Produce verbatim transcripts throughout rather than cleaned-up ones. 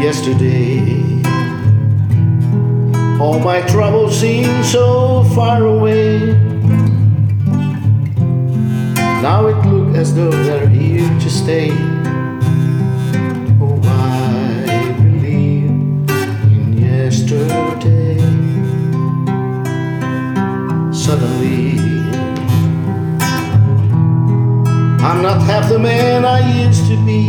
yesterday. All my troubles seem so far away. Now it looks as though they're here to stay. Oh, I believe in yesterday. Suddenly, I'm not half the man I used to be.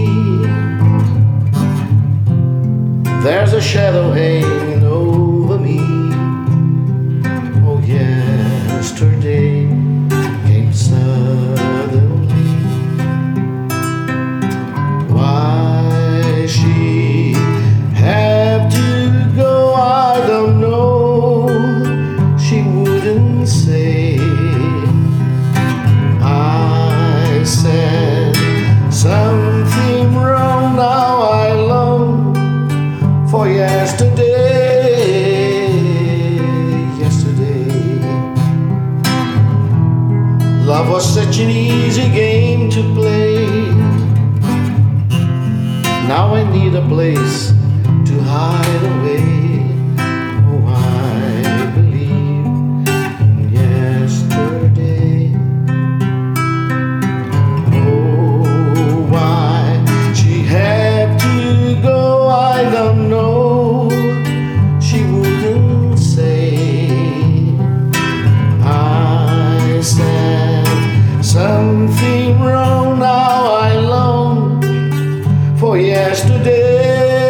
There's a shadow hanging over me. Oh, yesterday came suddenly. Why she had to go, I don't know. She wouldn't say. I said something wrong, now I long for yesterday, yesterday. Love was such an easy game to play. Now I need a place to hide away. Oh, I believe in yesterday. Oh, why she had to go, I don't know. She wouldn't say. I said something wrong, now I long for yesterday.